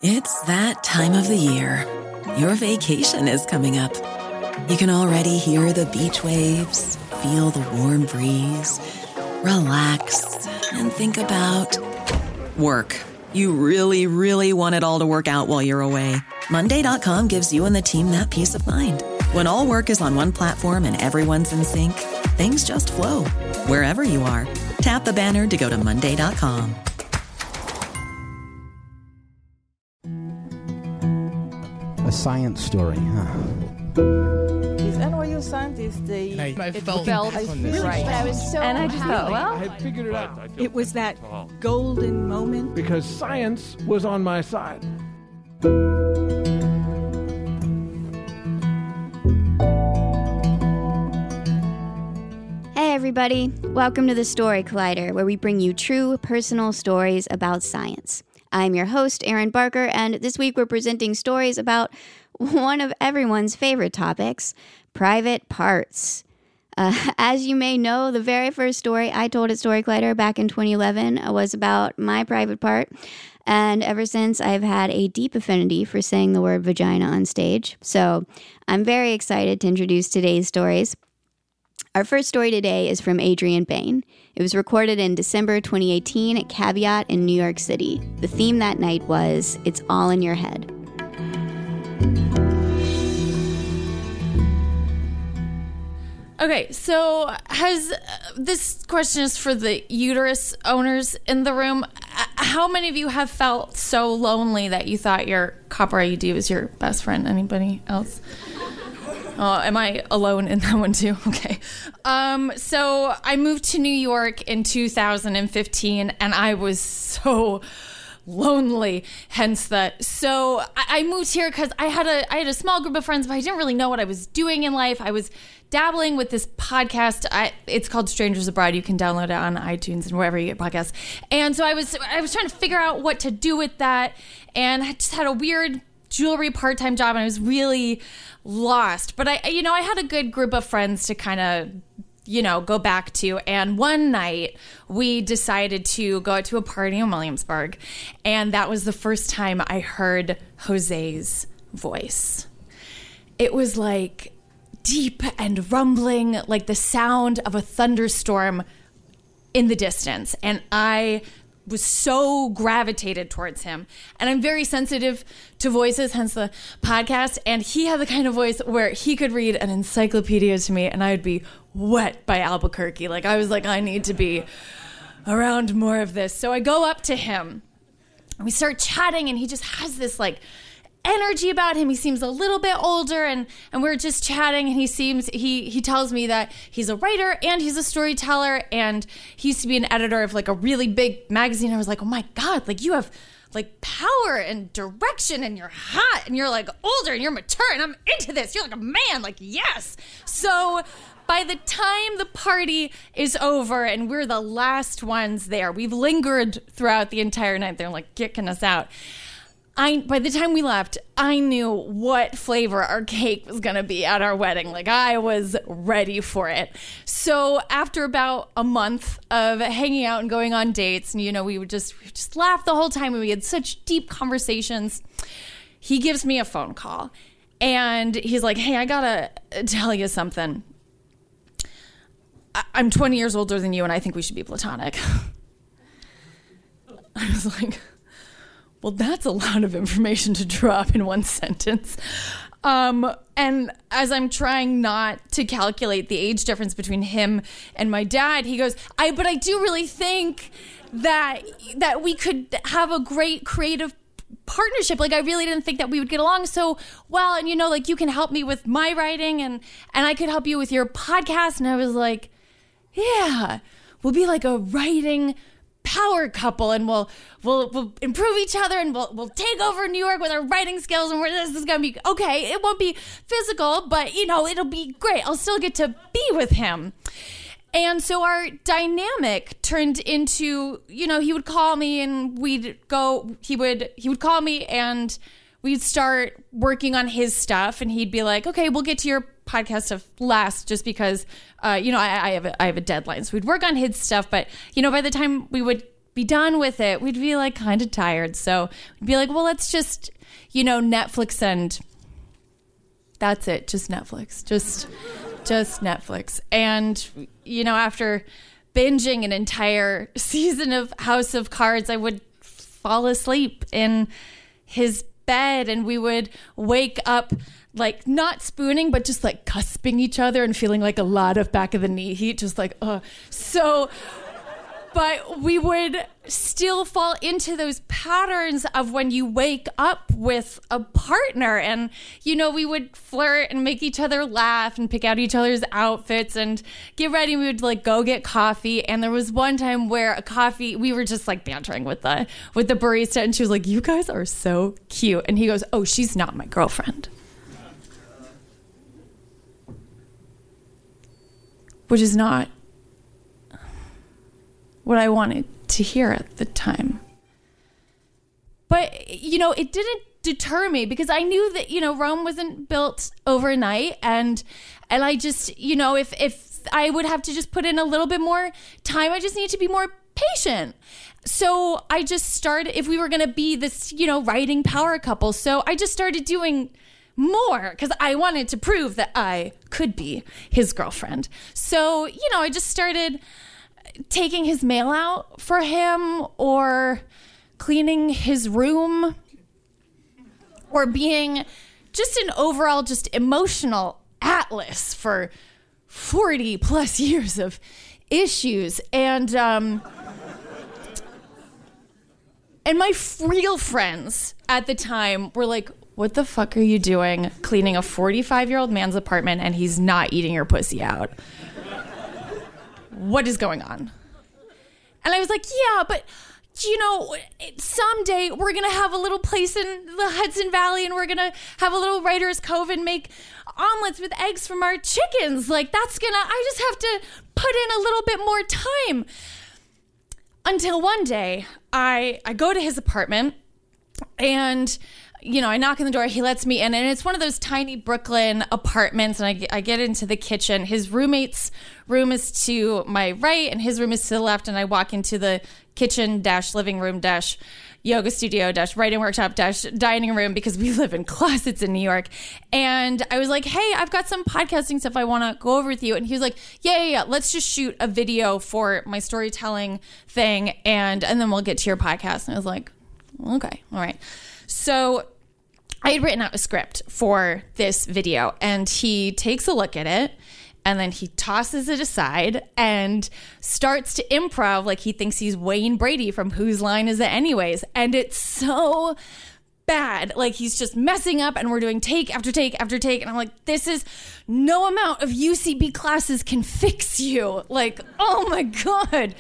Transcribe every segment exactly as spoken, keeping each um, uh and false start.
It's that time of the year. Your vacation is coming up. You can already hear the beach waves, feel the warm breeze, relax, and think about work. You really, really want it all to work out while you're away. Monday dot com gives you and the team that peace of mind. When all work is on one platform and everyone's in sync, things just flow. Wherever you are, tap the banner to go to Monday dot com. A science story, huh? These N Y U scientists, they I, I it felt, felt I really right. I was so and I just thought, well, I had figured it out. It was that golden moment Because science was on my side. Hey everybody, welcome to the Story Collider, where we bring you true personal stories about science. I'm your host, Erin Barker, and this week we're presenting stories about one of everyone's favorite topics, private parts. Uh, as you may know, the very first story I told at Story Collider back in twenty eleven was about my private part, and ever since I've had a deep affinity for saying the word vagina on stage. So I'm very excited to introduce today's stories. Our first story today is from Adrian Bain. It was recorded in December twenty eighteen at Caveat in New York City. The theme that night was, It's All in Your Head. Okay, so has uh, this question is for the uterus owners in the room. Uh, how many of you have felt so lonely that you thought your copper I U D was your best friend? Anybody else? Oh, am I alone in that one too? Okay. Um, so I moved to New York in two thousand fifteen, and I was so lonely. Hence that. So I, I moved here because I had a I had a small group of friends, but I didn't really know what I was doing in life. I was dabbling with this podcast. I, it's called Strangers Abroad. You can download it on iTunes and wherever you get podcasts. And so I was I was trying to figure out what to do with that, and I just had a weird jewelry part-time job, and I was really lost. But I, you know, I had a good group of friends to kind of, you know, go back to. And one night we decided to go out to a party in Williamsburg, and that was the first time I heard Jose's voice. It was like deep and rumbling, like the sound of a thunderstorm in the distance. And I was so gravitated towards him. And I'm very sensitive to voices, hence the podcast. And he had the kind of voice where he could read an encyclopedia to me and I would be wet by Albuquerque. Like I was like, I need to be around more of this. So I go up to him and we start chatting, and he just has this like energy about him. He seems a little bit older, and and we're just chatting, and he seems he he tells me that he's a writer and he's a storyteller, and he used to be an editor of like a really big magazine. I was like, oh my God, like you have like power and direction, and you're hot, and you're like older, and you're mature, and I'm into this. You're like a man, like yes. So by the time the party is over and we're the last ones there, we've lingered throughout the entire night. They're like kicking us out. I, by the time we left, I knew what flavor our cake was going to be at our wedding. Like, I was ready for it. So after about a month of hanging out and going on dates, and, you know, we would just, we would just laugh the whole time, and we had such deep conversations, he gives me a phone call, and he's like, hey, I got to tell you something. I- I'm twenty years older than you, and I think we should be platonic. I was like, well, that's a lot of information to drop in one sentence. Um, and as I'm trying not to calculate the age difference between him and my dad, he goes, I, but I do really think that, that we could have a great creative partnership. Like, I really didn't think that we would get along so well. And, you know, like, you can help me with my writing, and, and I could help you with your podcast. And I was like, yeah, we'll be like a writing power couple, and we'll we'll we'll improve each other, and we'll we'll take over New York with our writing skills, and we're, this is gonna be okay. It won't be physical, but you know, it'll be great. I'll still get to be with him. And so our dynamic turned into, you know, he would call me and we'd go, he would he would call me and we'd start working on his stuff, and he'd be like, okay, we'll get to your podcast stuff last, just because, uh, you know, I, I have a, I have a deadline. So we'd work on his stuff, but, you know, by the time we would be done with it. We'd be like kind of tired. So we'd be like, well, let's just, you know, Netflix and that's it. Just Netflix. Just, just Netflix. And, you know, after binging an entire season of House of Cards, I would fall asleep in his bed and we would wake up like not spooning, but just like cusping each other and feeling like a lot of back of the knee heat, just like, uh, so, but we would still fall into those patterns of when you wake up with a partner and, you know, we would flirt and make each other laugh and pick out each other's outfits and get ready. We would like go get coffee. And there was one time where a coffee, we were just like bantering with the, with the barista and she was like, you guys are so cute. And he goes, oh, she's not my girlfriend. Which is not what I wanted to hear at the time. But, you know, it didn't deter me because I knew that, you know, Rome wasn't built overnight. And and I just, you know, if, if I would have to just put in a little bit more time, I just need to be more patient. So I just started, if we were going to be this, you know, writing power couple. So I just started doing more because I wanted to prove that I could be his girlfriend. So, you know, I just started taking his mail out for him or cleaning his room or being just an overall just emotional atlas for forty plus years of issues. And, um, and my real friends at the time were like, what the fuck are you doing cleaning a forty-five-year-old man's apartment and he's not eating your pussy out? What is going on? And I was like, yeah, but, you know, someday we're going to have a little place in the Hudson Valley and we're going to have a little Writer's Cove and make omelets with eggs from our chickens. Like, that's going to, I just have to put in a little bit more time. Until one day, I I go to his apartment and, you know, I knock on the door, he lets me in, and it's one of those tiny Brooklyn apartments, and I, I get into the kitchen. His roommate's room is to my right, and his room is to the left, and I walk into the kitchen dash living room dash yoga studio dash writing workshop dash dining room because we live in closets in New York. And I was like, hey, I've got some podcasting stuff I want to go over with you. And he was like, yeah, yeah, yeah, let's just shoot a video for my storytelling thing, and, and then we'll get to your podcast. And I was like, okay, all right. So I had written out a script for this video, and he takes a look at it, and then he tosses it aside and starts to improv like he thinks he's Wayne Brady from Whose Line Is It Anyways? And it's so bad. Like, he's just messing up, and we're doing take after take after take, and I'm like, this is, no amount of U C B classes can fix you. Like, oh my God.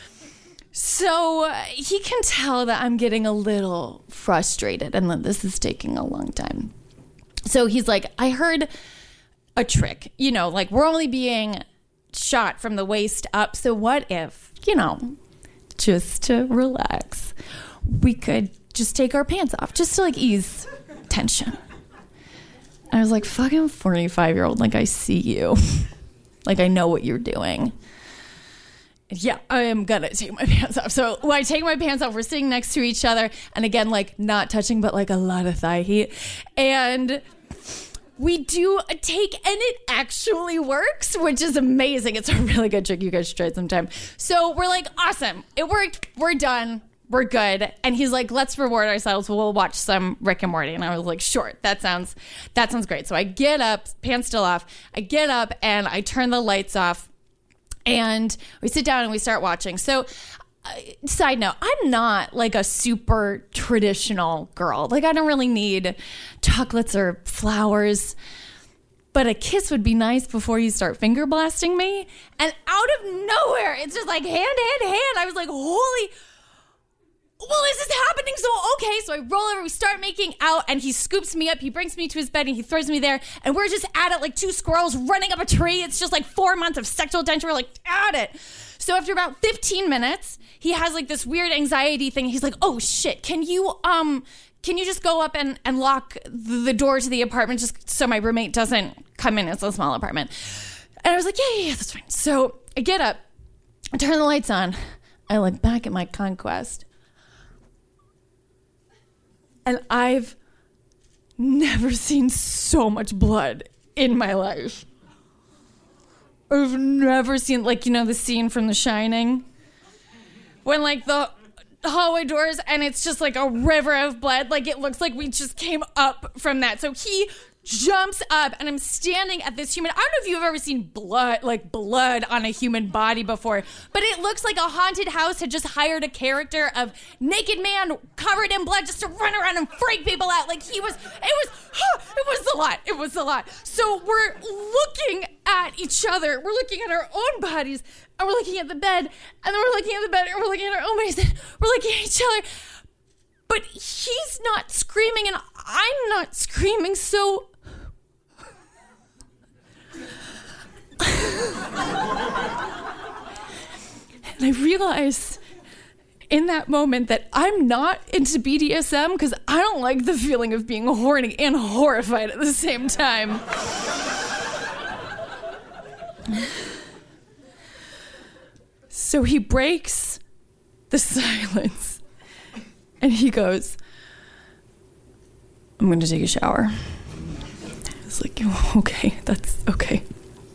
So uh, he can tell that I'm getting a little frustrated and that this is taking a long time. So he's like, I heard a trick, you know, like we're only being shot from the waist up. So what if, you know, just to relax, we could just take our pants off just to like ease tension. I was like, fucking forty-five year old, like I see you. Like I know what you're doing. Yeah, I am gonna take my pants off. So when I take my pants off, we're sitting next to each other. And again, like not touching, but like a lot of thigh heat. And we do a take, and it actually works, which is amazing. It's a really good trick. You guys should try it sometime. So we're like, awesome. It worked. We're done. We're good. And he's like, let's reward ourselves. We'll watch some Rick and Morty. And I was like, sure, that sounds, that sounds great. So I get up, pants still off. I get up and I turn the lights off. And we sit down and we start watching. So, uh, side note, I'm not like a super traditional girl. Like, I don't really need chocolates or flowers. But a kiss would be nice before you start finger blasting me. And out of nowhere, it's just like hand, hand, hand. I was like, holy... Well, this is happening. So, okay. So I roll over, we start making out, and he scoops me up. He brings me to his bed and he throws me there. And we're just at it like two squirrels running up a tree. It's just like four months of sexual tension. We're like at it. So after about fifteen minutes, he has like this weird anxiety thing. He's like, oh shit, can you, um, can you just go up and, and lock the door to the apartment just so my roommate doesn't come in? It's a small apartment. And I was like, yeah, yeah, yeah, that's fine. So I get up, I turn the lights on, I look back at my conquest. And I've never seen so much blood in my life. I've never seen, like, you know, the scene from The Shining? When, like, the hallway doors and it's just like a river of blood. Like, it looks like we just came up from that. So he jumps up and I'm standing at this human. I don't know if you've ever seen blood, like blood on a human body before, but it looks like a haunted house had just hired a character of naked man covered in blood just to run around and freak people out. Like he was, it was, it was a lot. It was a lot. So we're looking at each other. We're looking at our own bodies and we're looking at the bed and then we're looking at the bed and we're looking at our own bodies and we're looking at each other. But he's not screaming and I'm not screaming, so and I realized in that moment that I'm not into B D S M because I don't like the feeling of being horny and horrified at the same time. So he breaks the silence and he goes, I'm going to take a shower. I was like, okay, that's okay.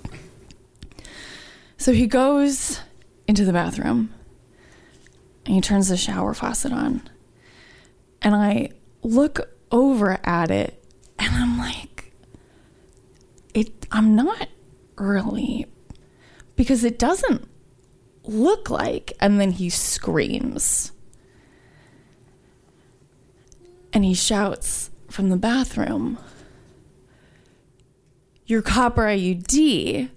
So he goes into the bathroom and he turns the shower faucet on. And I look over at it and I'm like, it, I'm not really, because it doesn't look like, and then he screams. And he shouts from the bathroom, your copper I U D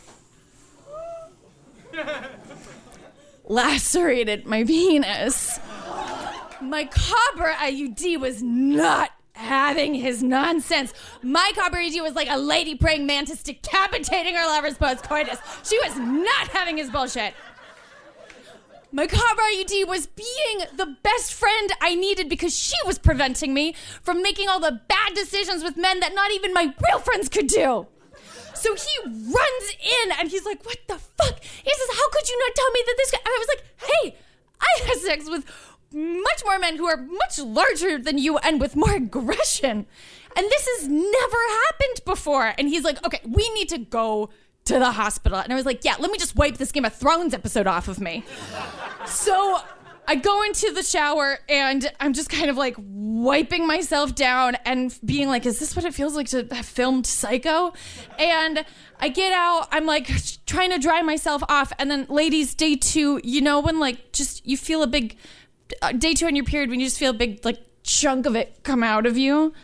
lacerated my penis. My copper I U D was not having his nonsense. My copper I U D was like a lady praying mantis decapitating her lovers post-coitus. She was not having his bullshit. My copper I U D was being the best friend I needed because she was preventing me from making all the bad decisions with men that not even my real friends could do. So he runs in and he's like, what the fuck? He says, how could you not tell me that this guy... And I was like, hey, I had sex with much more men who are much larger than you and with more aggression. And this has never happened before. And he's like, okay, we need to go to the hospital. And I was like, yeah, let me just wipe this Game of Thrones episode off of me. So I go into the shower and I'm just kind of like wiping myself down and being like, is this what it feels like to have filmed Psycho? And I get out, I'm like trying to dry myself off. And then ladies, day two, you know, when like just you feel a big, uh, day two on your period, when you just feel a big like chunk of it come out of you.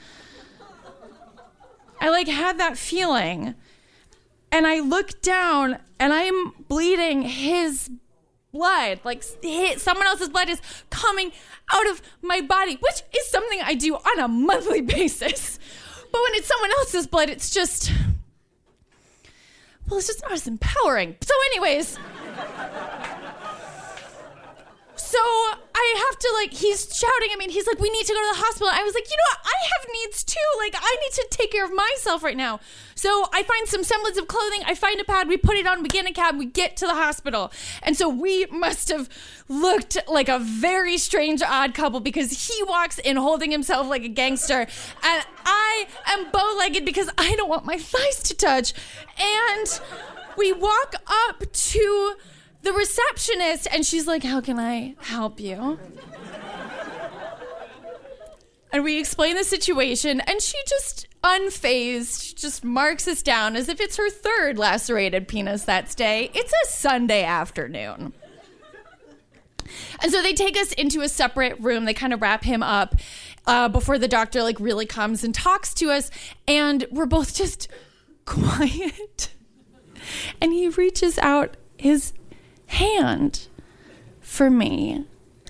I like had that feeling. And I look down and I'm bleeding his blood, like his, someone else's blood is coming out of my body, which is something I do on a monthly basis. But when it's someone else's blood, it's just, well, it's just not as empowering. So anyways, so I have to like, he's shouting at me and he's like, we need to go to the hospital. I was like, you know what? I have needs too. Like, I need to take care of myself right now. So I find some semblance of clothing. I find a pad. We put it on. We get in a cab. We get to the hospital. And so we must have looked like a very strange, odd couple because he walks in holding himself like a gangster. And I am bow-legged because I don't want my thighs to touch. And we walk up to the receptionist and she's like, how can I help you? And we explain the situation and she just unfazed, just marks us down as if it's her third lacerated penis that day. It's a Sunday afternoon. And so they take us into a separate room. They kind of wrap him up uh, before the doctor like really comes and talks to us. And we're both just quiet. And he reaches out his hand for me.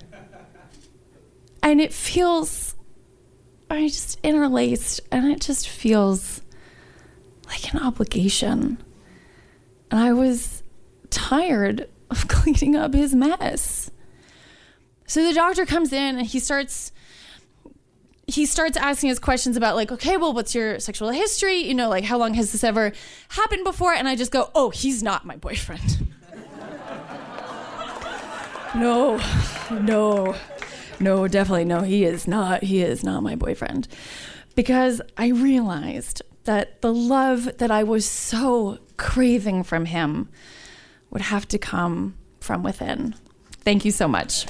And it feels... I just interlaced and it just feels like an obligation. And I was tired of cleaning up his mess. So the doctor comes in and he starts he starts asking us questions about like, okay, well, what's your sexual history? You know, like how long has this ever happened before? And I just go, oh, he's not my boyfriend. No, no, no, definitely no. He is not. He is not my boyfriend. Because I realized that the love that I was so craving from him would have to come from within. Thank you so much.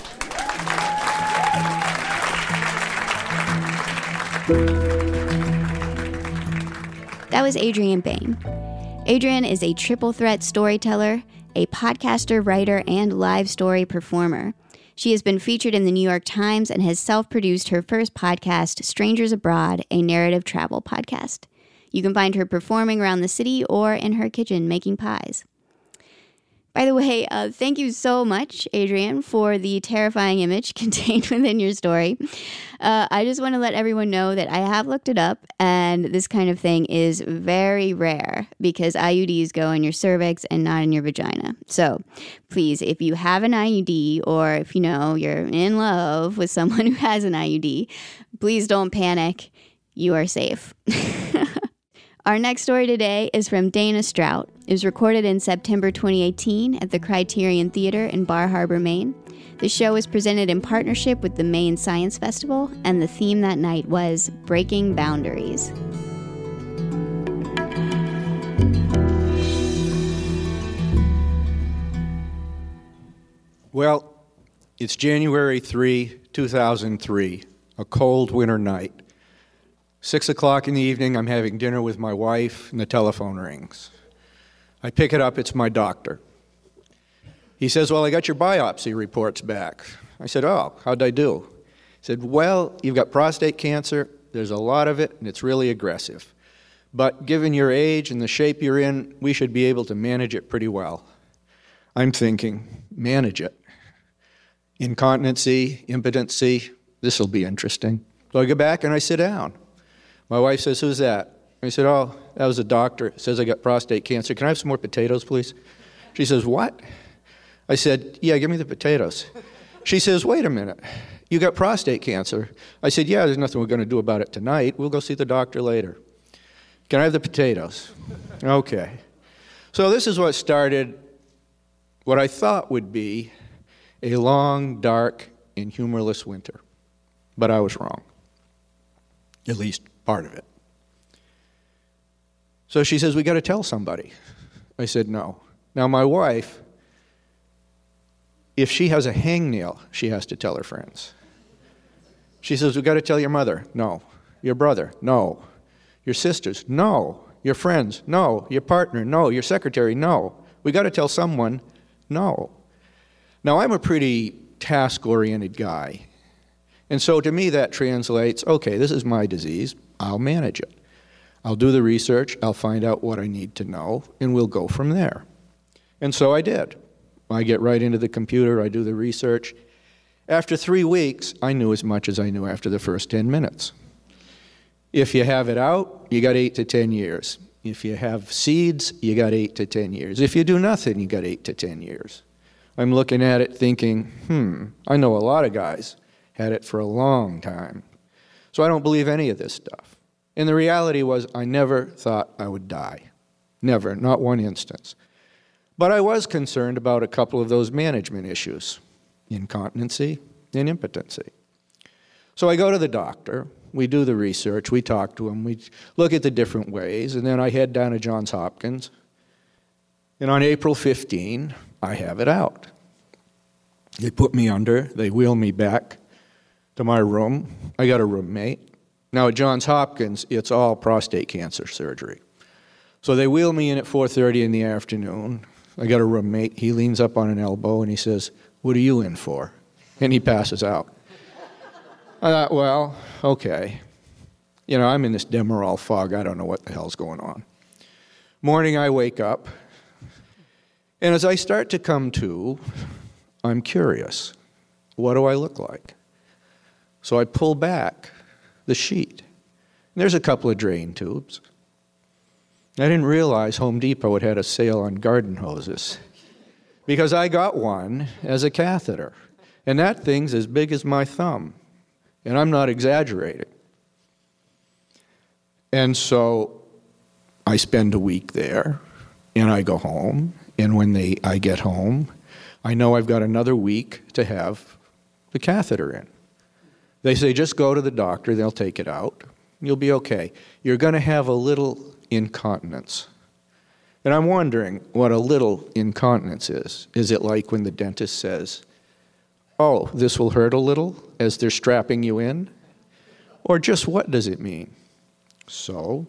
That was Adrienne Bain. Adrienne is a triple threat storyteller, a podcaster, writer, and live story performer. She has been featured in the New York Times and has self-produced her first podcast, Strangers Abroad, a narrative travel podcast. You can find her performing around the city or in her kitchen making pies. By the way, uh, thank you so much, Adrienne, for the terrifying image contained within your story. Uh, I just want to let everyone know that I have looked it up, and this kind of thing is very rare because I U Ds go in your cervix and not in your vagina. So please, if you have an I U D or if you know you're in love with someone who has an I U D, please don't panic. You are safe. Our next story today is from Dana Strout. It was recorded in September twenty eighteen at the Criterion Theater in Bar Harbor, Maine. The show was presented in partnership with the Maine Science Festival, and the theme that night was Breaking Boundaries. Well, it's January third, two thousand three, a cold winter night. Six o'clock in the evening, I'm having dinner with my wife, and the telephone rings. I pick it up, it's my doctor. He says, well, I got your biopsy reports back. I said, oh, how'd I do? He said, well, you've got prostate cancer, there's a lot of it, and it's really aggressive. But given your age and the shape you're in, we should be able to manage it pretty well. I'm thinking, manage it. Incontinency, impotency, this'll be interesting. So I go back and I sit down. My wife says, who's that? I said, oh, that was a doctor. It says I got prostate cancer. Can I have some more potatoes, please? She says, what? I said, yeah, give me the potatoes. She says, wait a minute. You got prostate cancer. I said, yeah, there's nothing we're going to do about it tonight. We'll go see the doctor later. Can I have the potatoes? Okay. So this is what started what I thought would be a long, dark, and humorless winter. But I was wrong. At least part of it. So she says, we got to tell somebody. I said, no. Now my wife, if she has a hangnail, she has to tell her friends. She says, we got to tell your mother. No. Your brother. No. Your sisters. No. Your friends. No. Your partner. No. Your secretary. No. We got to tell someone. No. Now I'm a pretty task-oriented guy. And so to me that translates, okay, this is my disease, I'll manage it. I'll do the research, I'll find out what I need to know, and we'll go from there. And so I did. I get right into the computer, I do the research. After three weeks, I knew as much as I knew after the first ten minutes. If you have it out, you got eight to ten years. If you have seeds, you got eight to ten years. If you do nothing, you got eight to ten years. I'm looking at it thinking, hmm, I know a lot of guys had it for a long time. So I don't believe any of this stuff. And the reality was I never thought I would die. Never, not one instance. But I was concerned about a couple of those management issues, incontinency and impotency. So I go to the doctor, we do the research, we talk to him, we look at the different ways, and then I head down to Johns Hopkins. And on April fifteenth, I have it out. They put me under, they wheel me back to my room. I got a roommate. Now at Johns Hopkins, it's all prostate cancer surgery. So they wheel me in at four thirty in the afternoon. I got a roommate. He leans up on an elbow and he says, what are you in for? And he passes out. I thought, well, okay. You know, I'm in this Demerol fog. I don't know what the hell's going on. Morning, I wake up. And as I start to come to, I'm curious. What do I look like? So I pull back the sheet. There's a couple of drain tubes. I didn't realize Home Depot had had a sale on garden hoses because I got one as a catheter. And that thing's as big as my thumb. And I'm not exaggerating. And so I spend a week there, and I go home. And when they, I get home, I know I've got another week to have the catheter in. They say, just go to the doctor, they'll take it out. You'll be okay. You're going to have a little incontinence. And I'm wondering what a little incontinence is. Is it like when the dentist says, oh, this will hurt a little as they're strapping you in? Or just what does it mean? So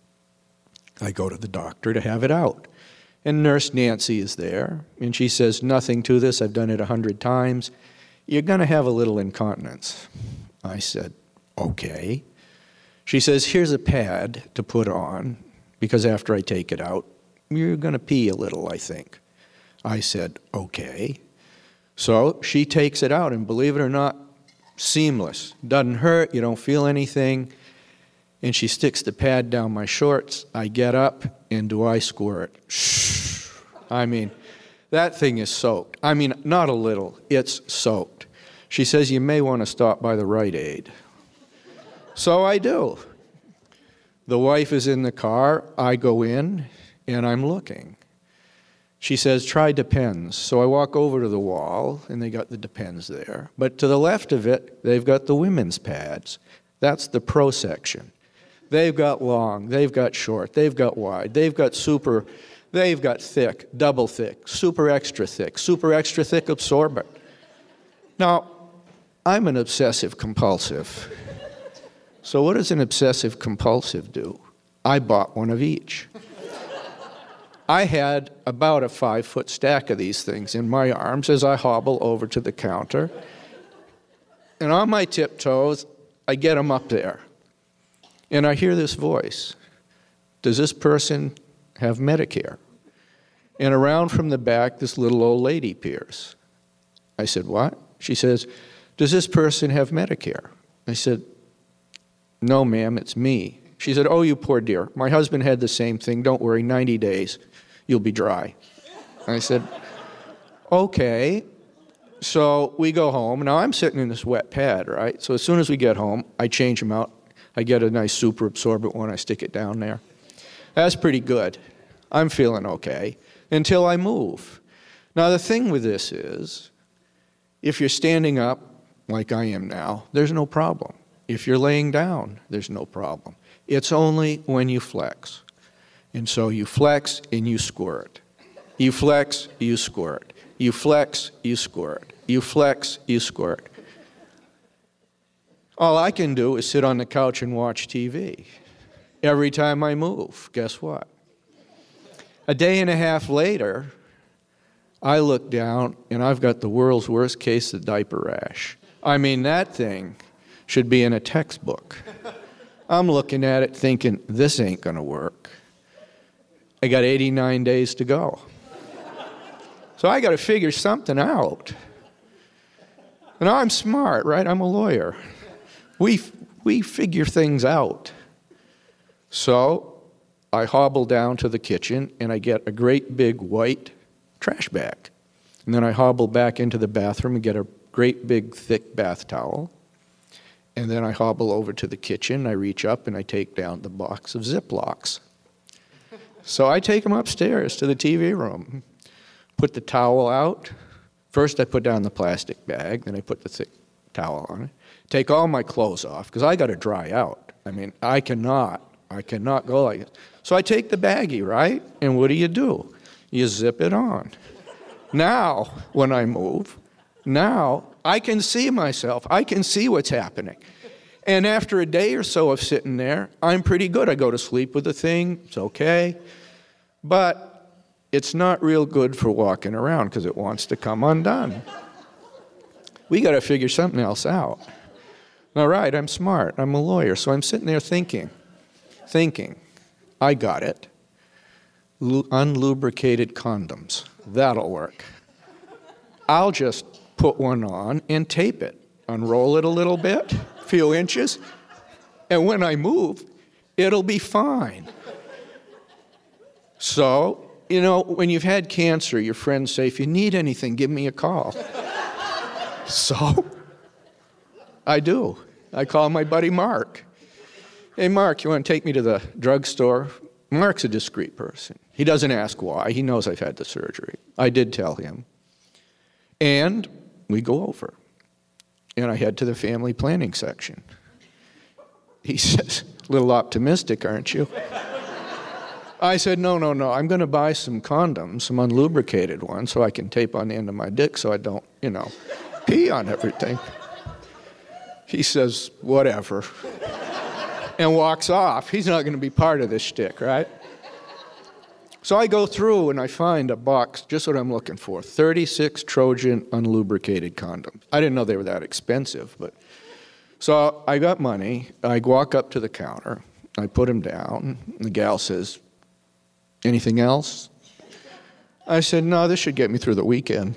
I go to the doctor to have it out. And Nurse Nancy is there, and she says, nothing to this, I've done it a hundred times. You're going to have a little incontinence. I said, okay. She says, here's a pad to put on, because after I take it out, you're going to pee a little, I think. I said, okay. So she takes it out, and believe it or not, seamless. Doesn't hurt, you don't feel anything. And she sticks the pad down my shorts. I get up, and do I squirt? Shh. I mean, that thing is soaked. I mean, not a little, it's soaked. She says, you may want to stop by the Rite Aid. So I do. The wife is in the car. I go in, and I'm looking. She says, try Depends. So I walk over to the wall, and they got the Depends there. But to the left of it, they've got the women's pads. That's the pro section. They've got long, they've got short, they've got wide, they've got super, they've got thick, double thick, super extra thick, super extra thick absorbent. Now, I'm an obsessive compulsive. So what does an obsessive compulsive do? I bought one of each. I had about a five-foot stack of these things in my arms as I hobble over to the counter. And on my tiptoes, I get them up there. And I hear this voice. Does this person have Medicare? And around from the back, this little old lady appears. I said, what? She says, does this person have Medicare? I said, no, ma'am, it's me. She said, oh, you poor dear. My husband had the same thing. Don't worry, ninety days, you'll be dry. I said, okay. So we go home. Now I'm sitting in this wet pad, right? So as soon as we get home, I change them out. I get a nice super absorbent one. I stick it down there. That's pretty good. I'm feeling okay until I move. Now the thing with this is, if you're standing up like I am now, there's no problem. If you're laying down, there's no problem. It's only when you flex. And so you flex and you squirt. You flex, you squirt. You flex, you squirt. You flex, you squirt. All I can do is sit on the couch and watch T V. Every time I move, guess what? A day and a half later, I look down and I've got the world's worst case of diaper rash. I mean, that thing should be in a textbook. I'm looking at it thinking, this ain't gonna work. I got eighty-nine days to go. So I gotta figure something out. And I'm smart, right? I'm a lawyer. We, we figure things out. So I hobble down to the kitchen and I get a great big white trash bag. And then I hobble back into the bathroom and get a great big thick bath towel. And then I hobble over to the kitchen, I reach up and I take down the box of Ziplocs. So I take them upstairs to the T V room, put the towel out. First I put down the plastic bag, then I put the thick towel on it. Take all my clothes off, because I got to dry out. I mean, I cannot, I cannot go like this. So I take the baggie, right? And what do you do? You zip it on. Now, when I move, now I can see myself. I can see what's happening. And after a day or so of sitting there, I'm pretty good. I go to sleep with the thing. It's okay. But it's not real good for walking around because it wants to come undone. We got to figure something else out. All right, I'm smart. I'm a lawyer. So I'm sitting there thinking, thinking, I got it. L- unlubricated condoms. That'll work. I'll just put one on and tape it. Unroll it a little bit, a few inches, and when I move, it'll be fine. So, you know, when you've had cancer, your friends say, if you need anything, give me a call. So, I do. I call my buddy Mark. Hey, Mark, you want to take me to the drugstore? Mark's a discreet person. He doesn't ask why. He knows I've had the surgery. I did tell him. And we go over. And I head to the family planning section. He says, a little optimistic, aren't you? I said, no, no, no, I'm going to buy some condoms, some unlubricated ones, so I can tape on the end of my dick so I don't, you know, pee on everything. He says, whatever, and walks off. He's not going to be part of this shtick, right? So I go through and I find a box, just what I'm looking for, thirty-six Trojan unlubricated condoms. I didn't know they were that expensive, but... So I got money, I walk up to the counter, I put them down, and the gal says, anything else? I said, no, this should get me through the weekend.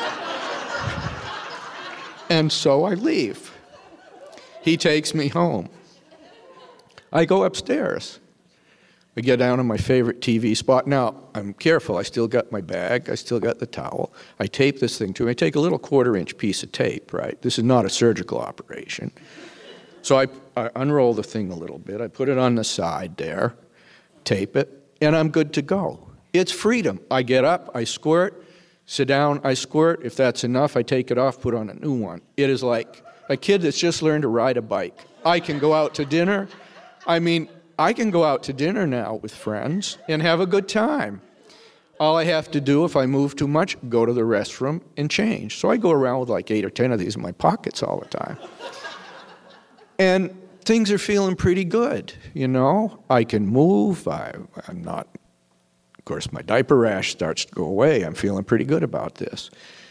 And so I leave. He takes me home. I go upstairs. I get down to my favorite T V spot. Now, I'm careful. I still got my bag. I still got the towel. I tape this thing to me. I take a little quarter-inch piece of tape, right? This is not a surgical operation. So I, I unroll the thing a little bit. I put it on the side there, tape it, and I'm good to go. It's freedom. I get up, I squirt, sit down, I squirt. If that's enough, I take it off, put on a new one. It is like a kid that's just learned to ride a bike. I can go out to dinner. I mean... I can go out to dinner now with friends and have a good time. All I have to do if I move too much, go to the restroom and change. So I go around with like eight or ten of these in my pockets all the time. And things are feeling pretty good, you know? I can move, I, I'm not, of course my diaper rash starts to go away. I'm feeling pretty good about this.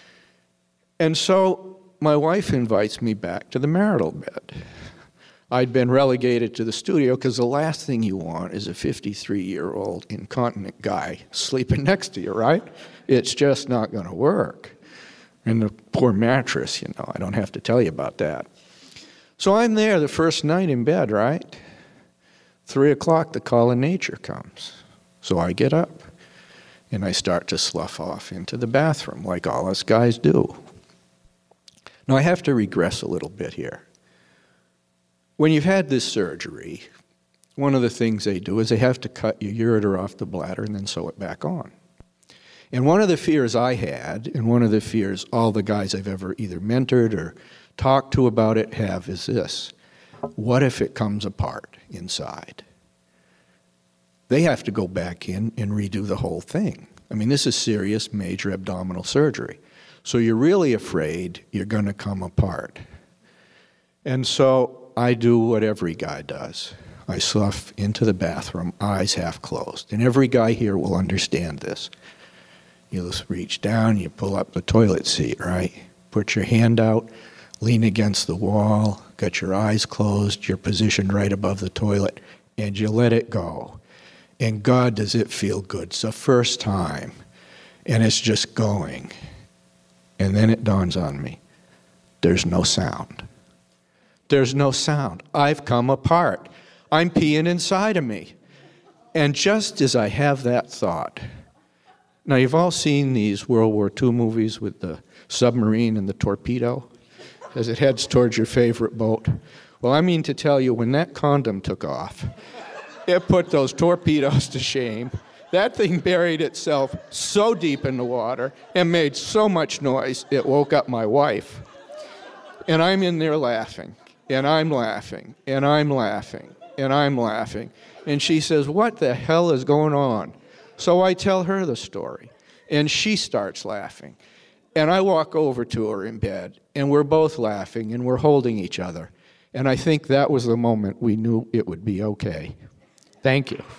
And so my wife invites me back to the marital bed. I'd been relegated to the studio because the last thing you want is a fifty-three-year-old incontinent guy sleeping next to you, right? It's just not going to work. And the poor mattress, you know, I don't have to tell you about that. So I'm there the first night in bed, right? Three o'clock, the call of nature comes. So I get up and I start to slough off into the bathroom like all us guys do. Now I have to regress a little bit here. When you've had this surgery, one of the things they do is they have to cut your ureter off the bladder and then sew it back on. And one of the fears I had, and one of the fears all the guys I've ever either mentored or talked to about it have is this. What if it comes apart inside? They have to go back in and redo the whole thing. I mean, this is serious major abdominal surgery. So you're really afraid you're going to come apart. And so I do what every guy does. I slough into the bathroom, eyes half closed. And every guy here will understand this. You just reach down, you pull up the toilet seat, right? Put your hand out, lean against the wall, got your eyes closed, you're positioned right above the toilet, and you let it go. And God, does it feel good. It's the first time. And it's just going. And then it dawns on me, there's no sound. There's no sound. I've come apart. I'm peeing inside of me. And just as I have that thought, now you've all seen these World War Two movies with the submarine and the torpedo as it heads towards your favorite boat. Well, I mean to tell you, when that condom took off, it put those torpedoes to shame. That thing buried itself so deep in the water and made so much noise, it woke up my wife. And I'm in there laughing. And I'm laughing, and I'm laughing, and I'm laughing. And she says, what the hell is going on? So I tell her the story, and she starts laughing. And I walk over to her in bed, and we're both laughing, and we're holding each other. And I think that was the moment we knew it would be okay. Thank you.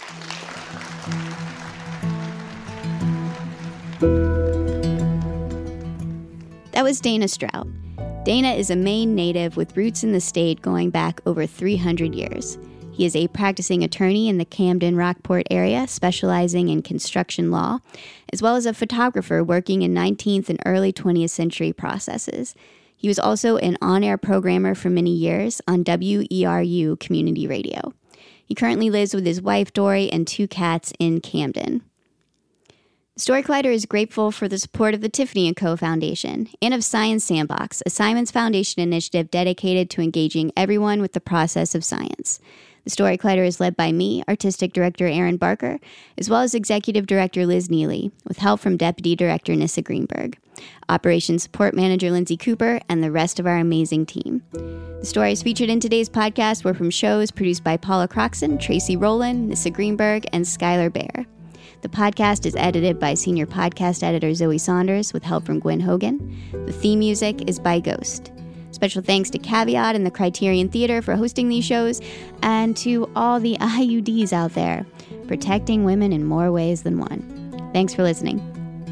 That was Dana Strout. Dana is a Maine native with roots in the state going back over three hundred years. He is a practicing attorney in the Camden-Rockport area, specializing in construction law, as well as a photographer working in nineteenth and early twentieth century processes. He was also an on-air programmer for many years on W E R U Community Radio. He currently lives with his wife, Dory, and two cats in Camden. Story Collider is grateful for the support of the Tiffany and Co. Foundation and of Science Sandbox, a Simons Foundation initiative dedicated to engaging everyone with the process of science. The Story Collider is led by me, Artistic Director Erin Barker, as well as Executive Director Liz Neely, with help from Deputy Director Nissa Greenberg, Operations Support Manager Lindsay Cooper, and the rest of our amazing team. The stories featured in today's podcast were from shows produced by Paula Croxon, Tracy Rowland, Nissa Greenberg, and Skylar Bear. The podcast is edited by Senior Podcast Editor Zoe Saunders with help from Gwen Hogan. The theme music is by Ghost. Special thanks to Caveat and the Criterion Theater for hosting these shows, and to all the I U Ds out there, protecting women in more ways than one. Thanks for listening.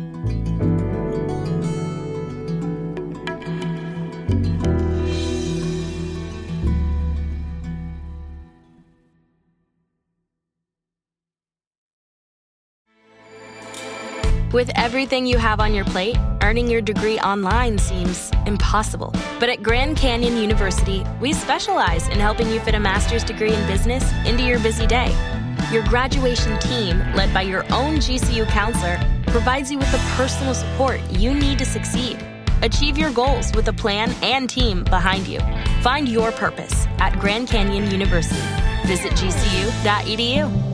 With everything you have on your plate, earning your degree online seems impossible. But at Grand Canyon University, we specialize in helping you fit a master's degree in business into your busy day. Your graduation team, led by your own G C U counselor, provides you with the personal support you need to succeed. Achieve your goals with a plan and team behind you. Find your purpose at Grand Canyon University. Visit G C U dot E D U.